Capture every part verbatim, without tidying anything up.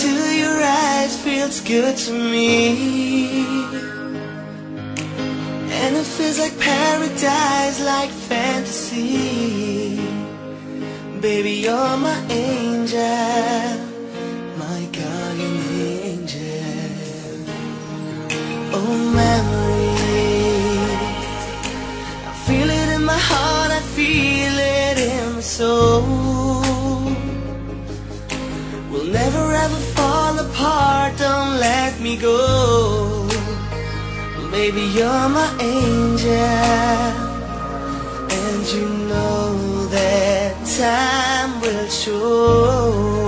into your eyes feels good to me, and it feels like paradise, like fantasy. Baby, you're my angel, my guardian angel. Oh, memory, I feel it in my heart, I feel it in my soul. We'll never ever fall apart, don't let me go. Baby, you're my angel, and you know that time will show.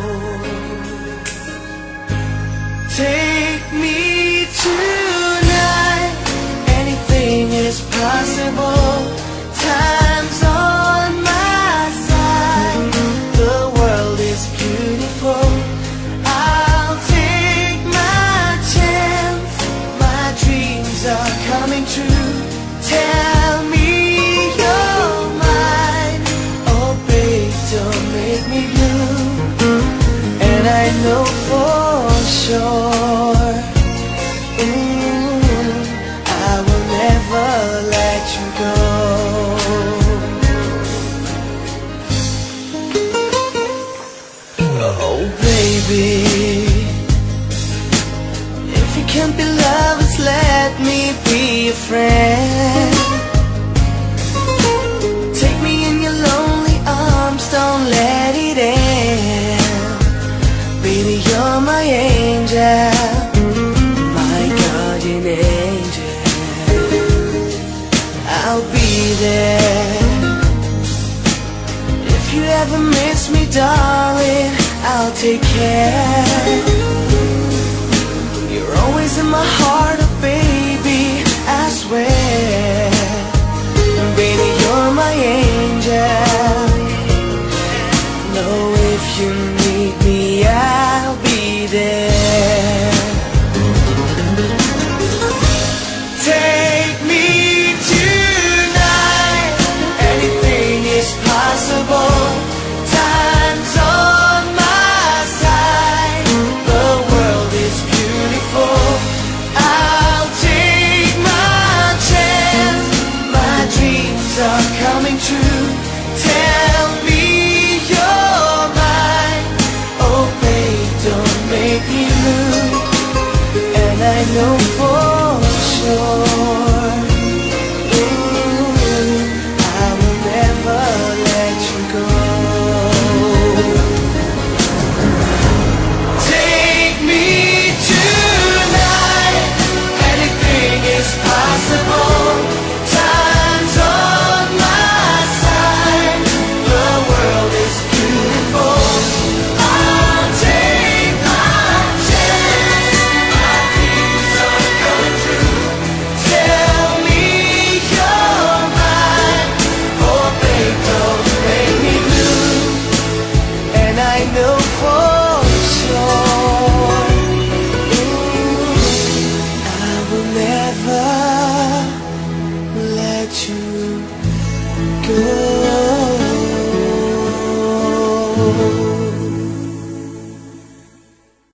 Take me tonight, anything is possible. Time's on my side, the world is beautiful. I'll take my chance, my dreams are coming true. Tell me you're mine, oh babe, don't make me blue. And I know for sure, ooh, I will never let you go. Oh baby, if you can't be lovers, let me be a friend. Take me in your lonely arms, don't let it end. Baby, you're my angel, my guardian angel. I'll be there. If you ever miss me, darling, I'll take care. You're always in my heart, oh baby, I swear. Baby, you're my angel. Know if you need me, I'll be there. Take me tonight, anything is possible. Time's on my side, the world is beautiful. I'll take my chance, my dreams are coming true. Tell me you're mine, oh babe, don't make me move. And I know for sure